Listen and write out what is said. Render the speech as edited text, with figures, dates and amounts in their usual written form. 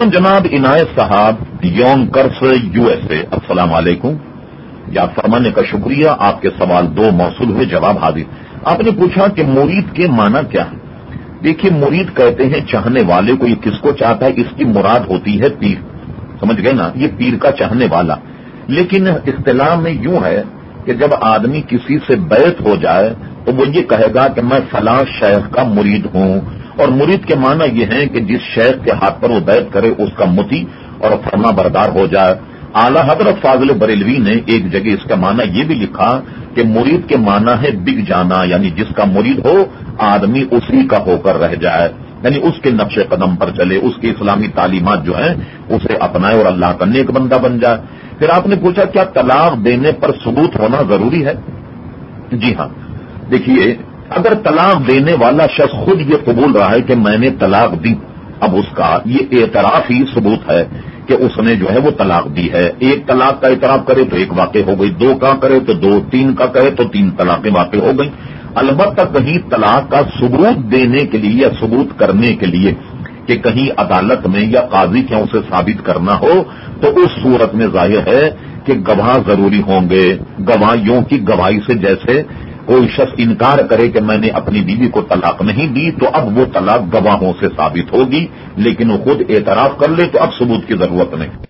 جناب عنایت صاحب یون کرس USA، السلام علیکم۔ یاد فرمانے کا شکریہ، آپ کے سوال دو موصول ہوئے، جواب حاضر۔ آپ نے پوچھا کہ مرید کے معنی کیا ہے؟ دیکھیے، مرید کہتے ہیں چاہنے والے کو، یہ کس کو چاہتا ہے؟ اس کی مراد ہوتی ہے پیر، سمجھ گئے نا، یہ پیر کا چاہنے والا۔ لیکن اصطلاح میں یوں ہے کہ جب آدمی کسی سے بیعت ہو جائے تو وہ یہ کہے گا کہ میں فلاں شیخ کا مرید ہوں، اور مرید کے معنی یہ ہے کہ جس شیخ کے ہاتھ پر وہ بیعت کرے اس کا مطیع اور فرما بردار ہو جائے۔ اعلی حضرت فاضل بریلوی نے ایک جگہ اس کا معنی یہ بھی لکھا کہ مرید کے معنی ہے بک جانا، یعنی جس کا مرید ہو آدمی اسی کا ہو کر رہ جائے، یعنی اس کے نقش قدم پر چلے، اس کی اسلامی تعلیمات جو ہیں اسے اپنائے اور اللہ کا نیک بندہ بن جائے۔ پھر آپ نے پوچھا کیا طلاق دینے پر ثبوت ہونا ضروری ہے؟ جی ہاں، دیکھیے، اگر طلاق دینے والا شخص خود یہ قبول رہا ہے کہ میں نے طلاق دی، اب اس کا یہ اعتراف ہی ثبوت ہے کہ اس نے جو ہے وہ طلاق دی ہے۔ ایک طلاق کا اعتراف کرے تو ایک واقع ہو گئی، دو کا کرے تو دو، تین کا کرے تو تین طلاقیں واقع ہو گئی۔ البتہ کہیں طلاق کا ثبوت دینے کے لیے یا ثبوت کرنے کے لیے کہ کہیں عدالت میں یا قاضی کے اسے ثابت کرنا ہو تو اس صورت میں ظاہر ہے کہ گواہ ضروری ہوں گے۔ گواہیوں کی گواہی سے جیسے کوئی شخص انکار کرے کہ میں نے اپنی بیوی کو طلاق نہیں دی تو اب وہ طلاق گواہوں سے ثابت ہوگی، لیکن وہ خود اعتراف کر لے تو اب ثبوت کی ضرورت نہیں۔